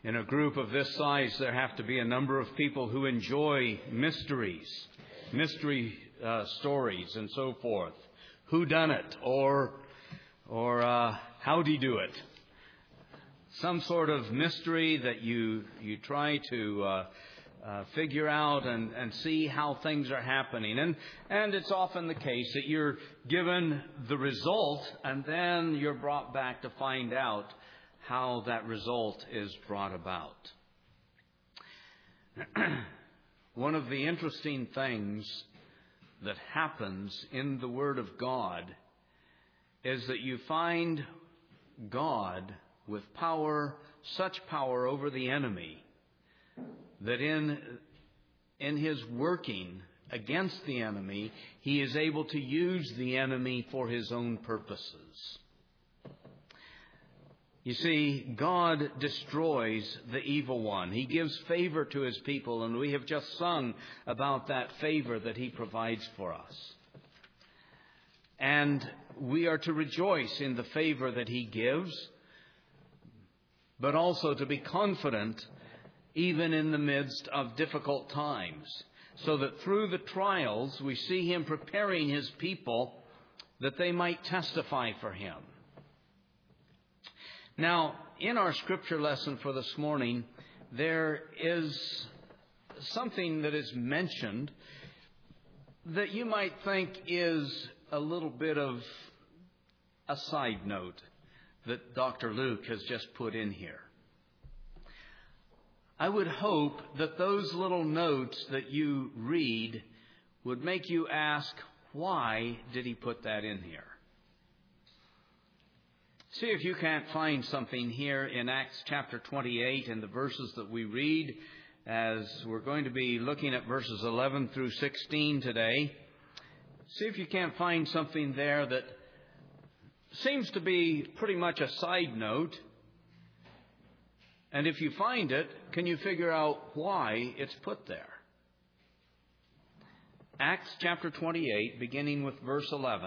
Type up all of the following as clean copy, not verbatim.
In a group of this size, there have to be a number of people who enjoy mystery stories and so forth. Who done it? Or how'd he do it? Some sort of mystery that you try to figure out and see how things are happening. And it's often the case that you're given the result and then you're brought back to find out how that result is brought about. One of the interesting things that happens in the Word of God is that you find God with power, such power over the enemy, that in His working against the enemy, He is able to use the enemy for His own purposes. You see, God destroys the evil one. He gives favor to His people, and we have just sung about that favor that He provides for us. And we are to rejoice in the favor that He gives, but also to be confident even in the midst of difficult times, so that through the trials we see Him preparing His people that they might testify for Him. Now, in our scripture lesson for this morning, there is something that is mentioned that you might think is a little bit of a side note that Dr. Luke has just put in here. I would hope that those little notes that you read would make you ask, why did he put that in here? See if you can't find something here in Acts chapter 28 in the verses that we read, as we're going to be looking at verses 11 through 16 today. See if you can't find something there that seems to be pretty much a side note. And if you find it, can you figure out why it's put there? Acts chapter 28, beginning with verse 11.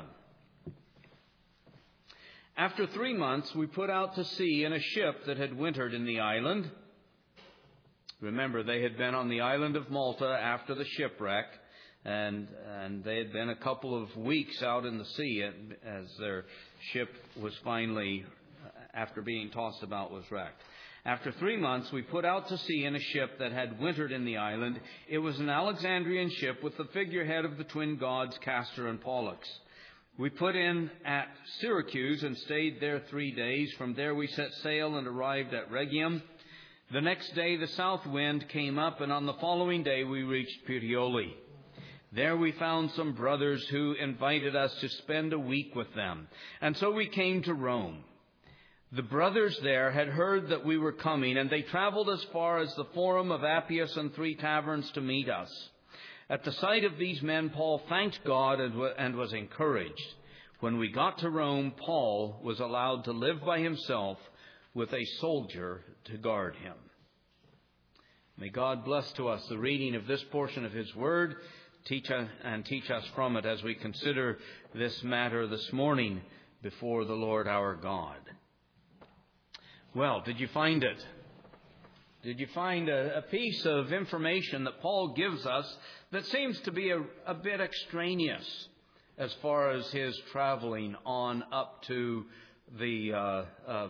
After 3 months, we put out to sea in a ship that had wintered in the island. Remember, they had been on the island of Malta after the shipwreck, and they had been a couple of weeks out in the sea as their ship was finally, after being tossed about, was wrecked. After 3 months, we put out to sea in a ship that had wintered in the island. It was an Alexandrian ship with the figurehead of the twin gods Castor and Pollux. We put in at Syracuse and stayed there 3 days. From there we set sail and arrived at Rhegium. The next day the south wind came up, and on the following day we reached Puteoli. There we found some brothers who invited us to spend a week with them, and so we came to Rome. The brothers there had heard that we were coming, and they traveled as far as the Forum of Appius and 3 taverns to meet us. At the sight of these men, Paul thanked God and was encouraged. When we got to Rome, Paul was allowed to live by himself with a soldier to guard him. May God bless to us the reading of this portion of His Word, teach us from it as we consider this matter this morning before the Lord our God. Well, did you find it? Did you find a piece of information that Paul gives us that seems to be a bit extraneous as far as his traveling on up to the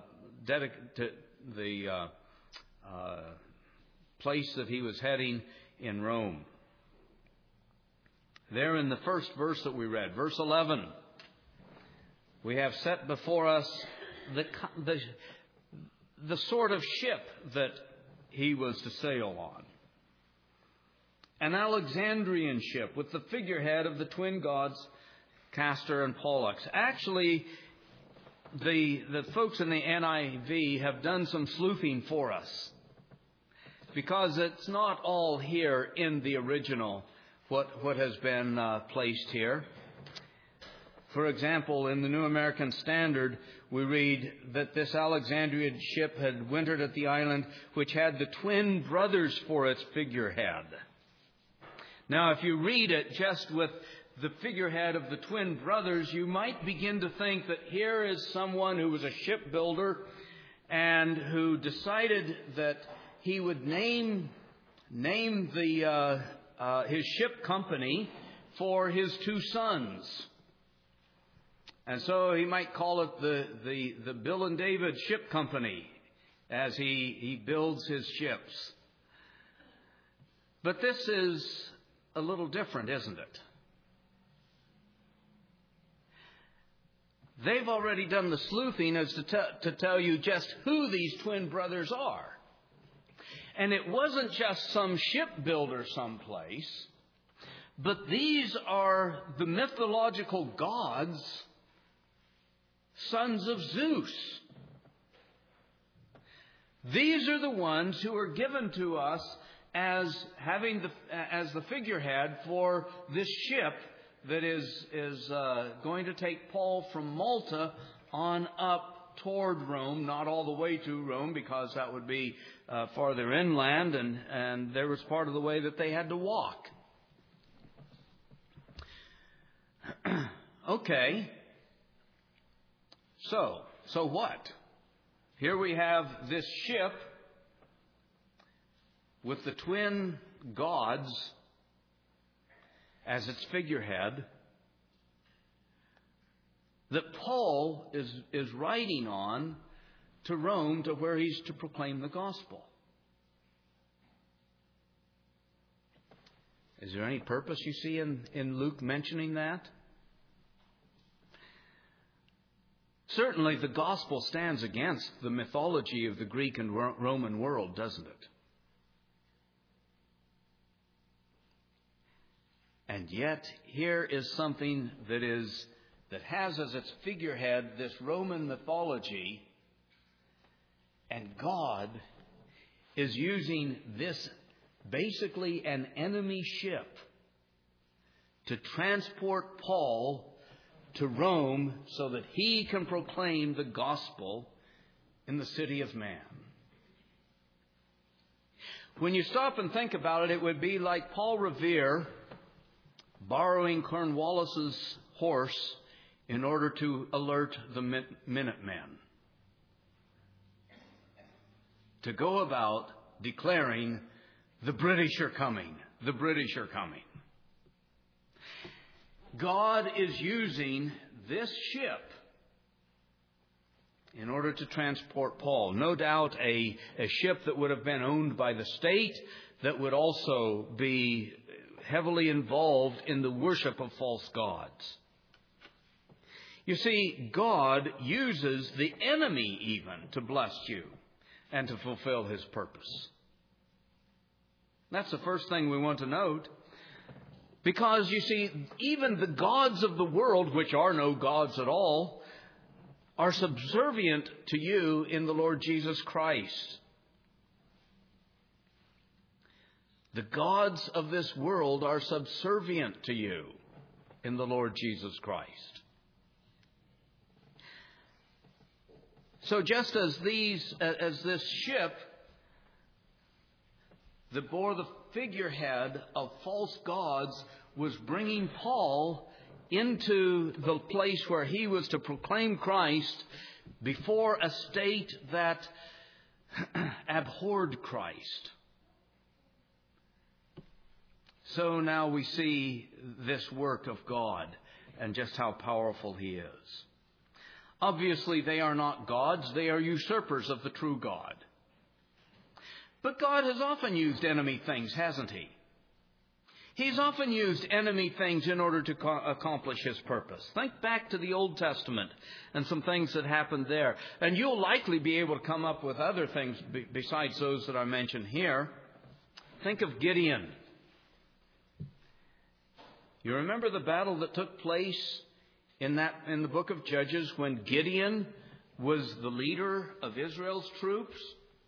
place that he was heading in Rome? There in the first verse that we read, verse 11, we have set before us the sort of ship that he was to sail on. An Alexandrian ship with the figurehead of the twin gods Castor and Pollux. Actually, the folks in the NIV have done some sleuthing for us, because it's not all here in the original what has been placed here. For example, in the New American Standard, we read that this Alexandrian ship had wintered at the island, which had the twin brothers for its figurehead. Now, if you read it just with the figurehead of the twin brothers, you might begin to think that here is someone who was a shipbuilder and who decided that he would name his ship company for his two sons. And so he might call it the Bill and David Ship Company as he builds his ships. But this is a little different, isn't it? They've already done the sleuthing as to tell you just who these twin brothers are. And it wasn't just some shipbuilder someplace, but these are the mythological gods, sons of Zeus. These are the ones who are given to us as the figurehead for this ship that is going to take Paul from Malta on up toward Rome, not all the way to Rome because that would be farther inland, and there was part of the way that they had to walk. Okay. So what? Here we have this ship with the twin gods as its figurehead that Paul is riding on to Rome, to where he's to proclaim the gospel. Is there any purpose you see in Luke mentioning that? Certainly the gospel stands against the mythology of the Greek and Roman world, doesn't it? And yet, here is something that has as its figurehead this Roman mythology, and God is using this basically an enemy ship to transport Paul to Rome so that he can proclaim the gospel in the city of man. When you stop and think about it, it would be like Paul Revere borrowing Cornwallis's horse in order to alert the Minutemen, to go about declaring, the British are coming, the British are coming. God is using this ship in order to transport Paul. No doubt a ship that would have been owned by the state, that would also be heavily involved in the worship of false gods. You see, God uses the enemy even to bless you and to fulfill His purpose. That's the first thing we want to note. Because, you see, even the gods of the world, which are no gods at all, are subservient to you in the Lord Jesus Christ. The gods of this world are subservient to you in the Lord Jesus Christ. So just as this ship that bore the figurehead of false gods was bringing Paul into the place where he was to proclaim Christ before a state that abhorred Christ. So now we see this work of God and just how powerful He is. Obviously, they are not gods. They are usurpers of the true God. But God has often used enemy things, hasn't He? He's often used enemy things in order to accomplish His purpose. Think back to the Old Testament and some things that happened there. And you'll likely be able to come up with other things besides those that I mentioned here. Think of Gideon. You remember the battle that took place in the book of Judges when Gideon was the leader of Israel's troops?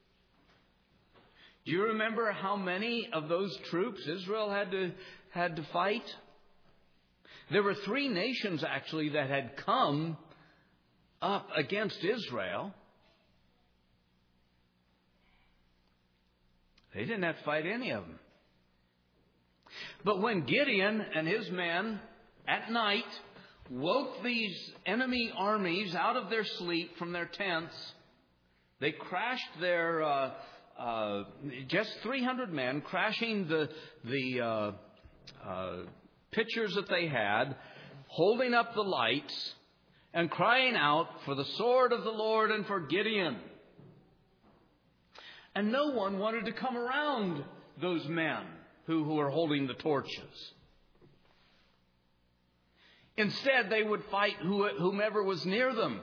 Do you remember how many of those troops Israel had to fight? There were 3 nations actually that had come up against Israel. They didn't have to fight any of them. But when Gideon and his men at night woke these enemy armies out of their sleep from their tents, they crashed their just 300 men crashing the pitchers that they had, holding up the lights, and crying out for the sword of the Lord and for Gideon. And no one wanted to come around those men who were holding the torches. Instead, they would fight whomever was near them.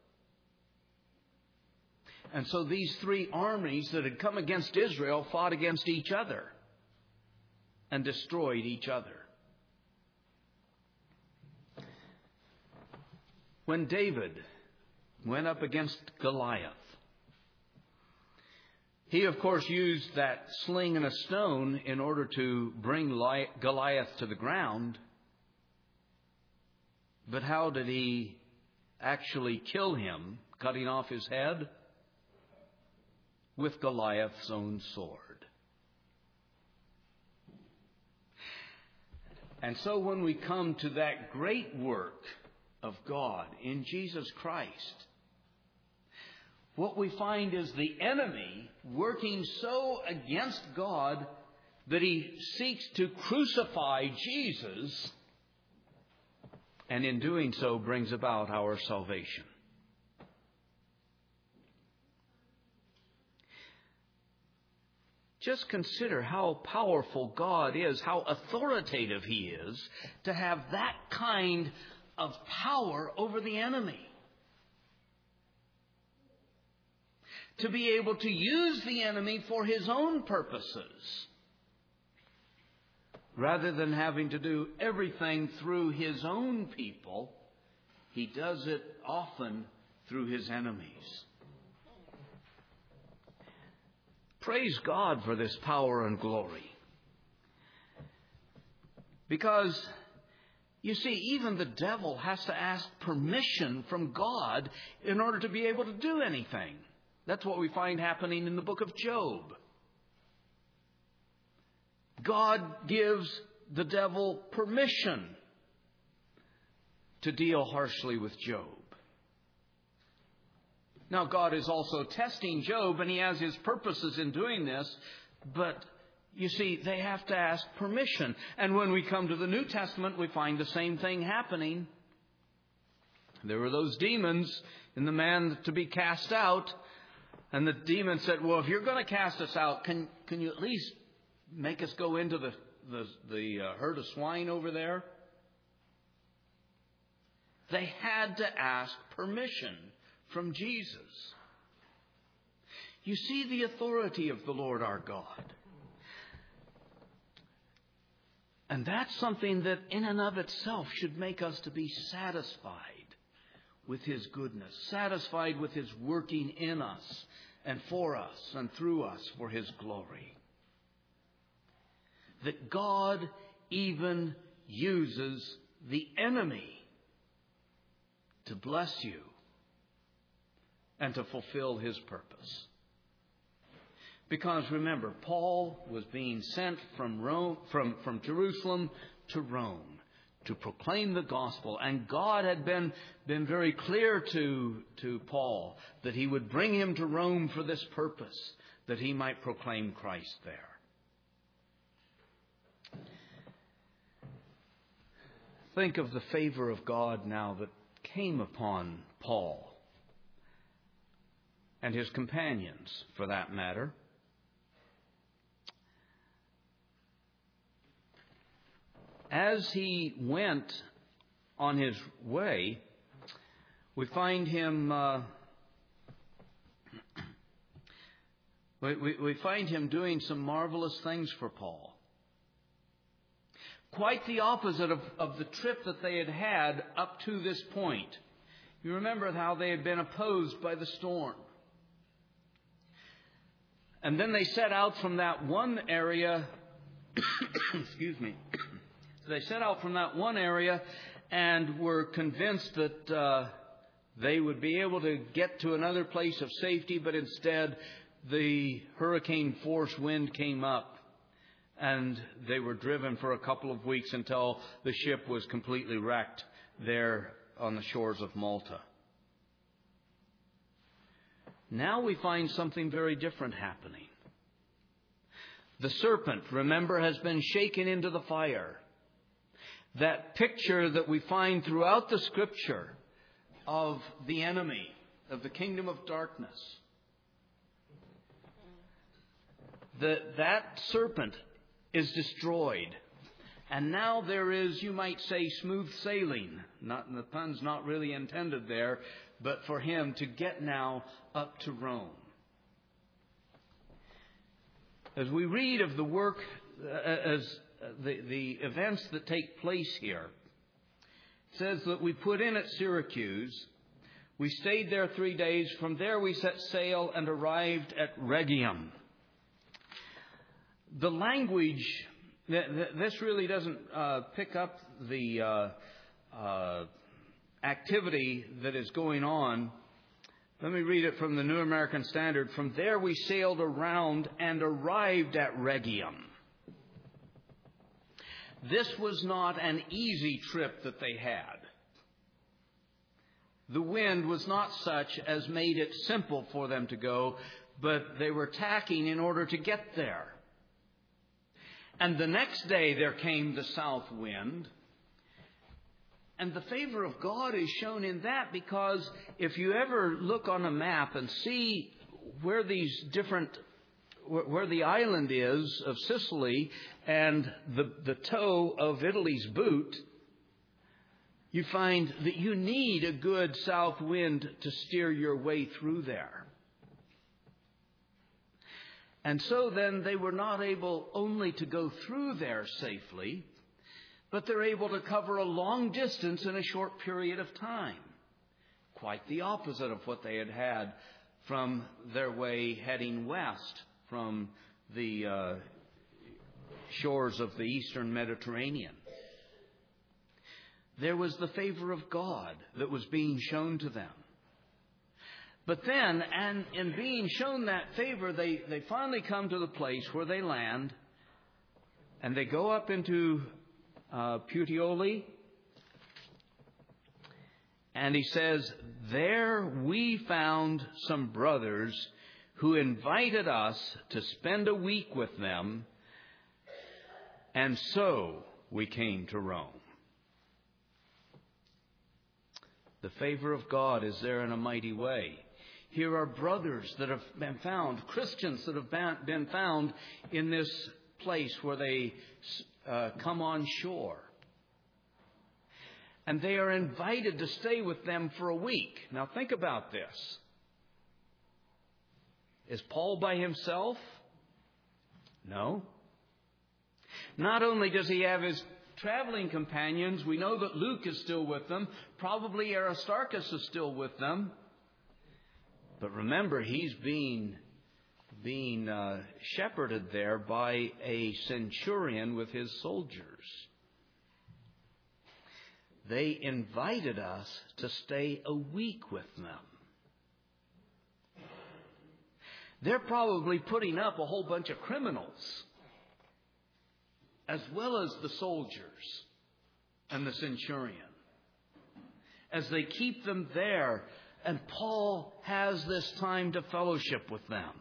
And so these three armies that had come against Israel fought against each other and destroyed each other. When David went up against Goliath, he, of course, used that sling and a stone in order to bring Goliath to the ground. But how did he actually kill him, cutting off his head? With Goliath's own sword. And so when we come to that great work of God in Jesus Christ, what we find is the enemy working so against God that he seeks to crucify Jesus, and in doing so brings about our salvation. Just consider how powerful God is, how authoritative He is to have that kind of power over the enemy. To be able to use the enemy for His own purposes, rather than having to do everything through His own people, He does it often through His enemies. Praise God for this power and glory. Because, you see, even the devil has to ask permission from God in order to be able to do anything. That's what we find happening in the book of Job. God gives the devil permission to deal harshly with Job. Now, God is also testing Job, and He has His purposes in doing this, but you see, they have to ask permission. And when we come to the New Testament, we find the same thing happening. There were those demons in the man to be cast out, and the demon said, well, if you're going to cast us out, can you at least make us go into the herd of swine over there? They had to ask permission from Jesus. You see the authority of the Lord our God. And that's something that in and of itself should make us to be satisfied with His goodness, satisfied with His working in us and for us and through us for His glory. That God even uses the enemy to bless you and to fulfill His purpose. Because remember, Paul was being sent from Jerusalem to Rome to proclaim the gospel, and God had been very clear to Paul that He would bring him to Rome for this purpose, that he might proclaim Christ there. Think of the favor of God now that came upon Paul and his companions, for that matter. As he went on his way, we find him we find him doing some marvelous things for Paul. Quite the opposite of the trip that they had had up to this point. You remember how they had been opposed by the storm. And then they set out from that one area, excuse me, they set out from that one area and were convinced that they would be able to get to another place of safety, but instead the hurricane force wind came up and they were driven for a couple of weeks until the ship was completely wrecked there on the shores of Malta. Now we find something very different happening. The serpent, remember, has been shaken into the fire. That picture that we find throughout the Scripture of the enemy, of the kingdom of darkness. That serpent is destroyed. And now there is, you might say, smooth sailing. The pun's not really intended there, but for him to get now up to Rome. As we read of the work, as the events that take place here, it says that we put in at Syracuse. We stayed there 3 days. From there we set sail and arrived at Rhegium. The language, this really doesn't pick up the activity that is going on. Let me read it from the New American Standard. From there we sailed around and arrived at Rhegium. This was not an easy trip that they had. The wind was not such as made it simple for them to go, but they were tacking in order to get there. And the next day there came the south wind. And the favor of God is shown in that, because if you ever look on a map and see where where the island is of Sicily and the toe of Italy's boot, you find that you need a good south wind to steer your way through there. And so then they were not able only to go through there safely, but they're able to cover a long distance in a short period of time. Quite the opposite of what they had had from their way heading west from the shores of the eastern Mediterranean. There was the favor of God that was being shown to them. But then, and in being shown that favor, they finally come to the place where they land, and they go up into Puteoli. And he says, there we found some brothers who invited us to spend a week with them, and so we came to Rome. The favor of God is there in a mighty way. Here are brothers that have been found, Christians that have been found in this place where they come on shore. And they are invited to stay with them for a week. Now think about this. Is Paul by himself? No. Not only does he have his traveling companions, we know that Luke is still with them. Probably Aristarchus is still with them. But remember, he's being shepherded there by a centurion with his soldiers. They invited us to stay a week with them. They're probably putting up a whole bunch of criminals, as well as the soldiers and the centurion, as they keep them there. And Paul has this time to fellowship with them.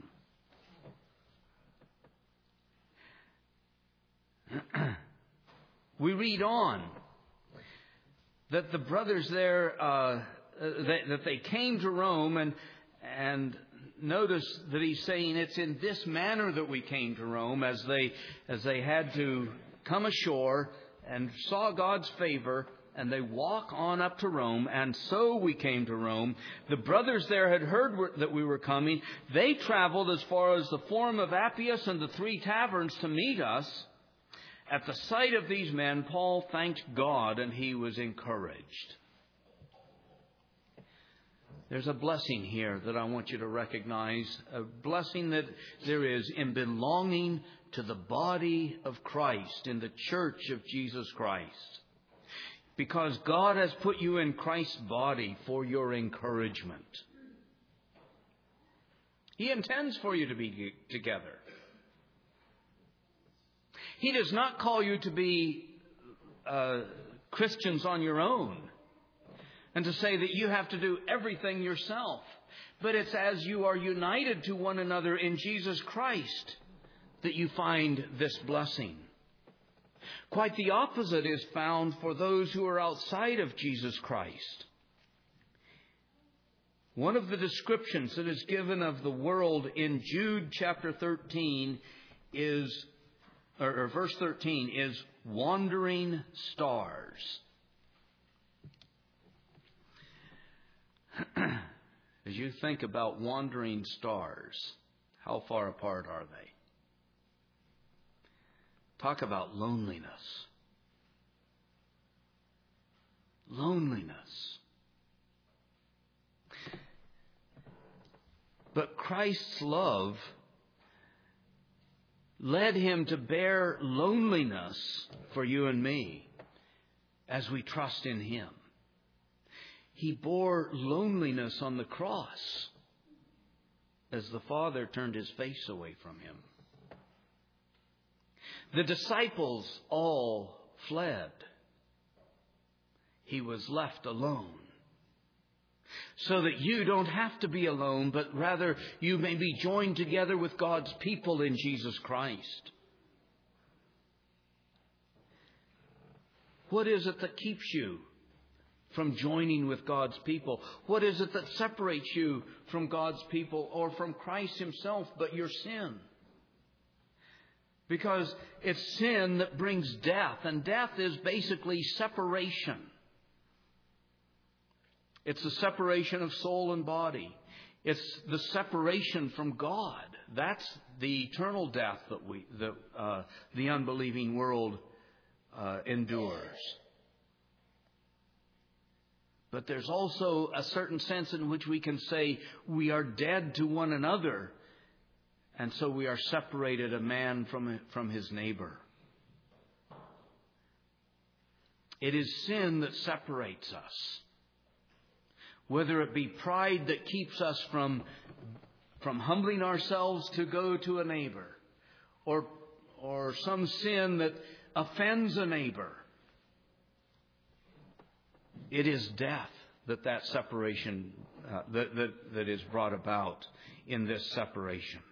We read on that the brothers there, that they came to Rome, and notice that he's saying it's in this manner that we came to Rome, as they had to come ashore and saw God's favor, and they walk on up to Rome, and so we came to Rome. The brothers there had heard that we were coming. They traveled as far as the Forum of Appius and the 3 taverns to meet us. At the sight of these men, Paul thanked God, and he was encouraged. There's a blessing here that I want you to recognize, a blessing that there is in belonging to the body of Christ, in the church of Jesus Christ. Because God has put you in Christ's body for your encouragement. He intends for you to be together. He does not call you to be Christians on your own and to say that you have to do everything yourself. But it's as you are united to one another in Jesus Christ that you find this blessing. Quite the opposite is found for those who are outside of Jesus Christ. One of the descriptions that is given of the world in Jude chapter 13 is, or verse 13 is, wandering stars. As you think about wandering stars, how far apart are they? Talk about loneliness. Loneliness. But Christ's love led him to bear loneliness for you and me as we trust in him. He bore loneliness on the cross as the Father turned his face away from him. The disciples all fled. He was left alone. So that you don't have to be alone, but rather you may be joined together with God's people in Jesus Christ. What is it that keeps you from joining with God's people? What is it that separates you from God's people or from Christ himself but your sin? Because it's sin that brings death, and death is basically separation. It's the separation of soul and body. It's the separation from God. That's the eternal death that the unbelieving world endures. But there's also a certain sense in which we can say we are dead to one another, and so we are separated, a man from his neighbor. It is sin that separates us. Whether it be pride that keeps us from humbling ourselves to go to a neighbor, or some sin that offends a neighbor. It is death that separation that is brought about in this separation.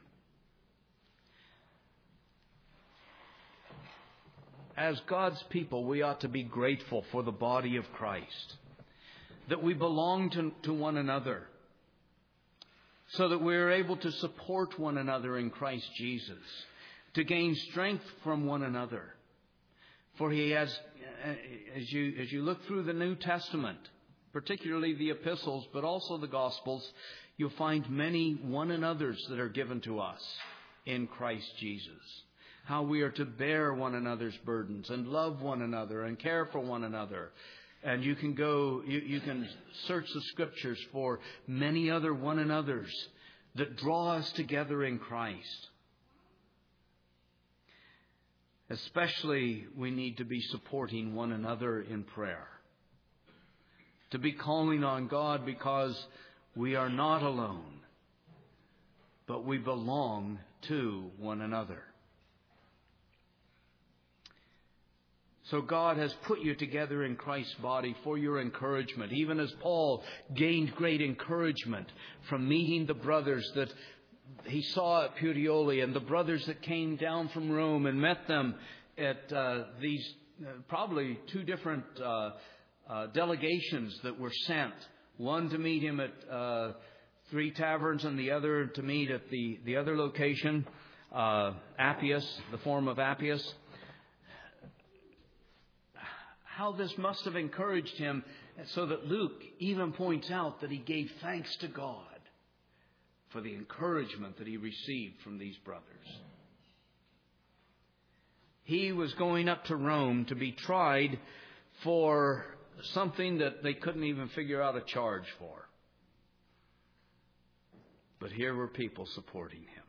As God's people, we ought to be grateful for the body of Christ, that we belong to one another, so that we are able to support one another in Christ Jesus, to gain strength from one another. For he has, as you look through the New Testament, particularly the epistles, but also the Gospels, you'll find many one another's that are given to us in Christ Jesus. How we are to bear one another's burdens and love one another and care for one another. And you can you can search the Scriptures for many other one another's that draw us together in Christ. Especially, we need to be supporting one another in prayer. To be calling on God because we are not alone, but we belong to one another. So God has put you together in Christ's body for your encouragement, even as Paul gained great encouragement from meeting the brothers that he saw at Puteoli, and the brothers that came down from Rome and met them at these probably two different delegations that were sent. One to meet him at Three Taverns, and the other to meet at the other location, Appius, the Forum of Appius. How this must have encouraged him, so that Luke even points out that he gave thanks to God for the encouragement that he received from these brothers. He was going up to Rome to be tried for something that they couldn't even figure out a charge for. But here were people supporting him.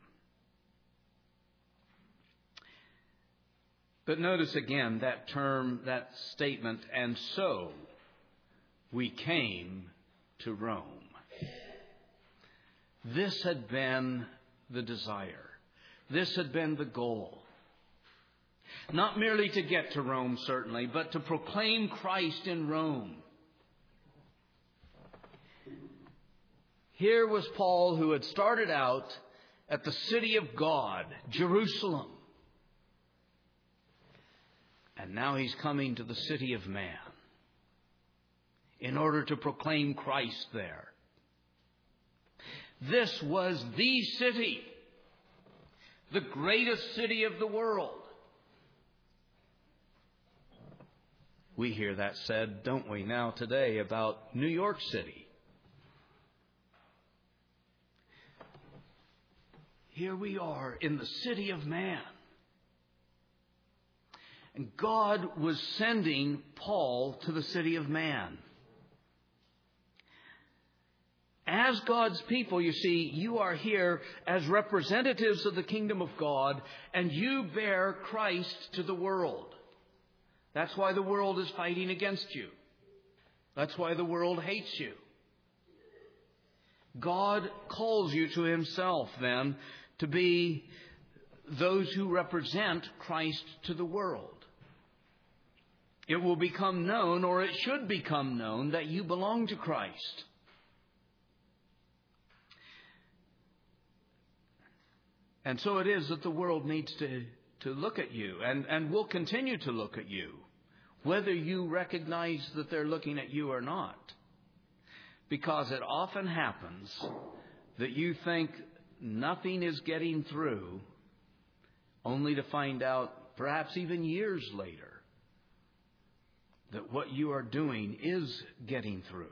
But notice again that term, that statement, and so we came to Rome. This had been the desire. This had been the goal. Not merely to get to Rome, certainly, but to proclaim Christ in Rome. Here was Paul, who had started out at the city of God, Jerusalem. And now He's coming to the city of man in order to proclaim Christ there. This was the city, the greatest city of the world. We hear that said, don't we, now today about New York City. Here we are in the city of man. And God was sending Paul to the city of man. As God's people, you see, you are here as representatives of the kingdom of God, and you bear Christ to the world. That's why the world is fighting against you. That's why the world hates you. God calls you to Himself, then, to be those who represent Christ to the world. It will become known, or it should become known, that you belong to Christ. And so it is that the world needs to look at you and will continue to look at you, whether you recognize that they're looking at you or not. Because it often happens that you think nothing is getting through, only to find out, perhaps even years later, that what you are doing is getting through.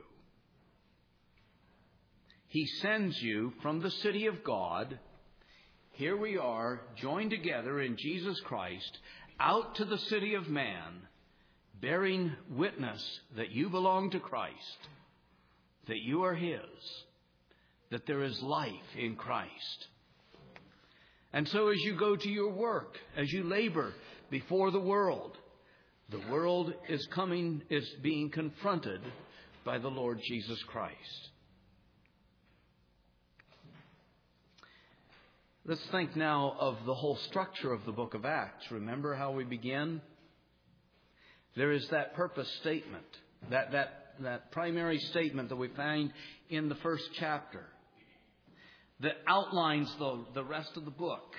He sends you from the city of God. Here we are, joined together in Jesus Christ, out to the city of man, bearing witness that you belong to Christ, that you are His, that there is life in Christ. And so as you go to your work, as you labor before the world is being confronted by the Lord Jesus Christ. Let's think now of the whole structure of the book of Acts. Remember how we begin? There is that purpose statement, that primary statement that we find in the first chapter that outlines the rest of the book.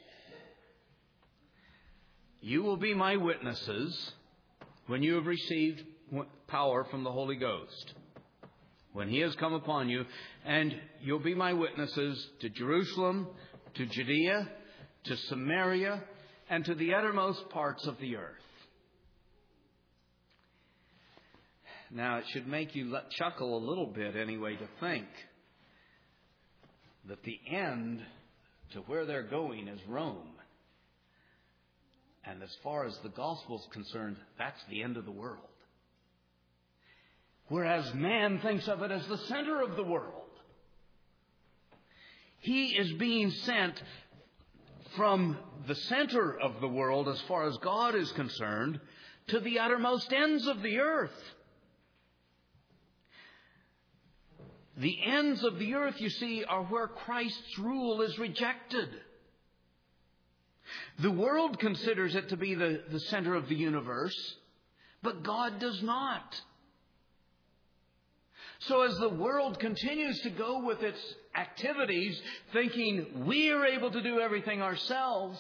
You will be my witnesses when you have received power from the Holy Ghost, when He has come upon you, and you'll be my witnesses to Jerusalem, to Judea, to Samaria, and to the uttermost parts of the earth. Now, it should make you chuckle a little bit anyway to think that the end to where they're going is Rome. And as far as the gospel is concerned, that's the end of the world. Whereas man thinks of it as the center of the world. He is being sent from the center of the world, as far as God is concerned, to the uttermost ends of the earth. The ends of the earth, you see, are where Christ's rule is rejected. The world considers it to be the center of the universe, but God does not. So as the world continues to go with its activities, thinking we are able to do everything ourselves,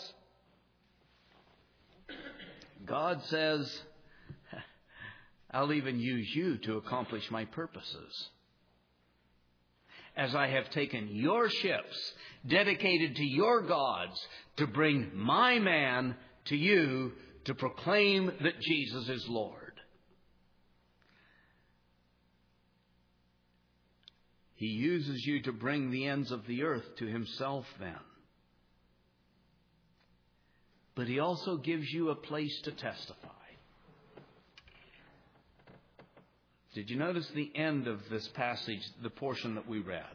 God says, I'll even use you to accomplish my purposes. As I have taken your ships, dedicated to your gods, to bring my man to you to proclaim that Jesus is Lord. He uses you to bring the ends of the earth to Himself then. But He also gives you a place to testify. Did you notice the end of this passage, the portion that we read?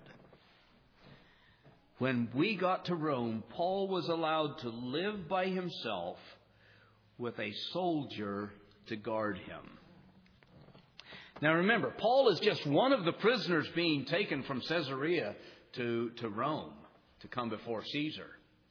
When we got to Rome, Paul was allowed to live by himself with a soldier to guard him. Now remember, Paul is just one of the prisoners being taken from Caesarea to Rome to come before Caesar.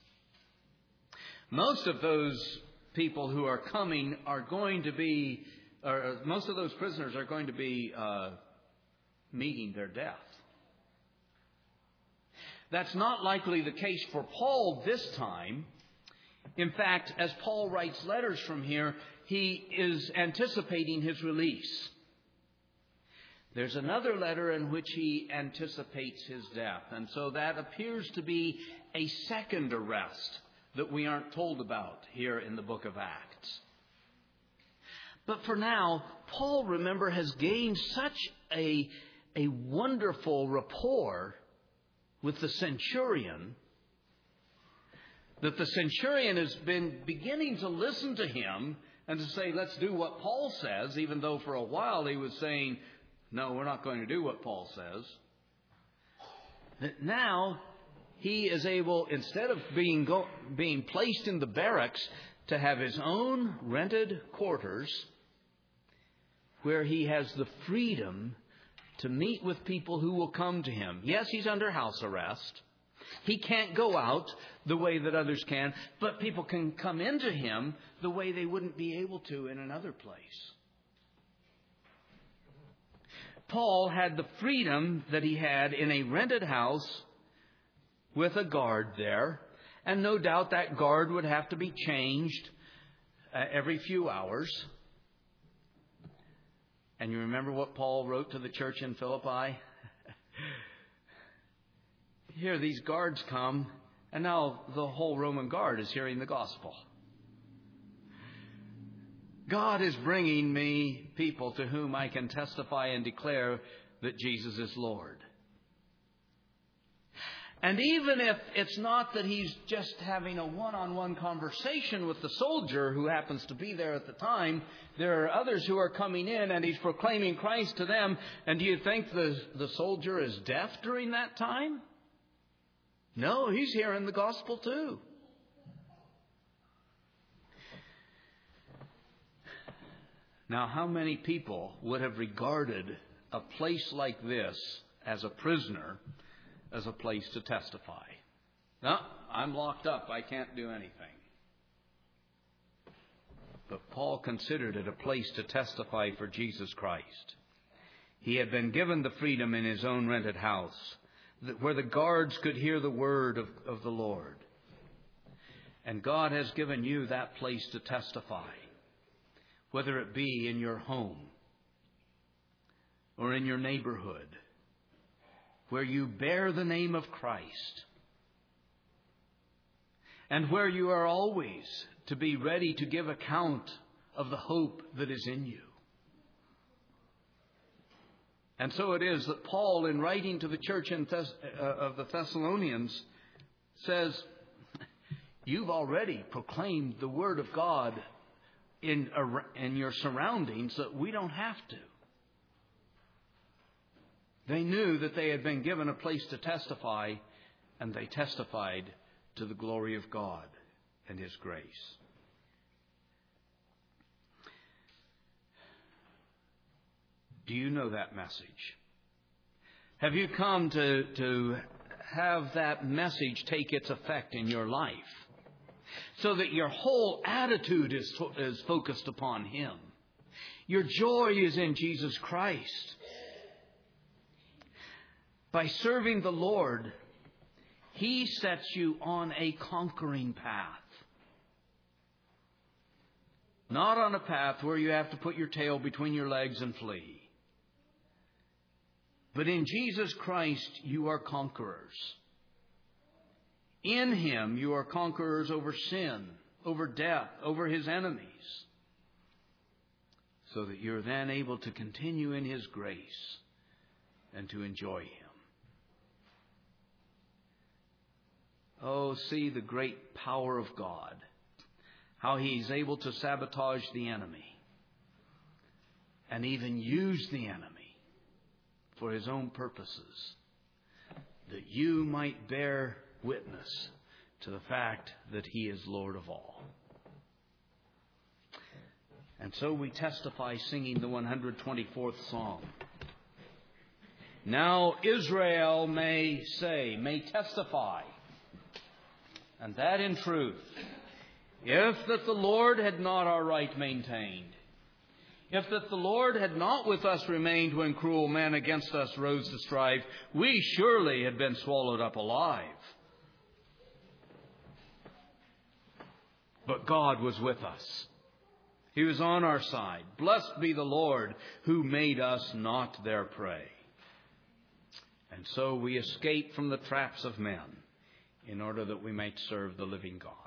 Most of those people who are coming are going to be, or most of those prisoners are going to be meeting their death. That's not likely the case for Paul this time. In fact, as Paul writes letters from here, he is anticipating his release. There's another letter in which he anticipates his death. And so that appears to be a second arrest that we aren't told about here in the book of Acts. But for now, Paul, remember, has gained such a wonderful rapport with the centurion that the centurion has been beginning to listen to him and to say, let's do what Paul says, even though for a while he was saying, no, we're not going to do what Paul says. That now he is able, instead of being placed in the barracks, to have his own rented quarters where he has the freedom to meet with people who will come to him. Yes, he's under house arrest. He can't go out the way that others can, but people can come into him the way they wouldn't be able to in another place. Paul had the freedom that he had in a rented house with a guard there, and no doubt that guard would have to be changed every few hours. And you remember what Paul wrote to the church in Philippi? Here these guards come, and now the whole Roman guard is hearing the gospel. God is bringing me people to whom I can testify and declare that Jesus is Lord. And even if it's not that he's just having a one-on-one conversation with the soldier who happens to be there at the time, there are others who are coming in and he's proclaiming Christ to them. And do you think the soldier is deaf during that time? No, he's hearing the gospel too. Now, how many people would have regarded a place like this as a prisoner as a place to testify? No, I'm locked up. I can't do anything. But Paul considered it a place to testify for Jesus Christ. He had been given the freedom in his own rented house, where the guards could hear the word of the Lord. And God has given you that place to testify, whether it be in your home or in your neighborhood, where you bear the name of Christ, and where you are always to be ready to give account of the hope that is in you. And so it is that Paul, in writing to the church of the Thessalonians, says, you've already proclaimed the word of God in your surroundings, that we don't have to. They knew that they had been given a place to testify, and they testified to the glory of God and His grace. Do you know that message? Have you come to have that message take its effect in your life, so that your whole attitude is focused upon Him? Your joy is in Jesus Christ. By serving the Lord, He sets you on a conquering path. Not on a path where you have to put your tail between your legs and flee. But in Jesus Christ, you are conquerors. In Him, you are conquerors over sin, over death, over His enemies. So that you're then able to continue in His grace and to enjoy Him. Oh, see the great power of God. How He's able to sabotage the enemy. And even use the enemy for His own purposes. That you might bear witness to the fact that He is Lord of all. And so we testify singing the 124th Psalm. Now Israel may say, may testify, and that in truth, if that the Lord had not our right maintained, If that the Lord had not with us remained when cruel men against us rose to strive, we surely had been swallowed up alive. But God was with us. He was on our side. Blessed be the Lord who made us not their prey. And so we escape from the traps of men in order that we might serve the living God.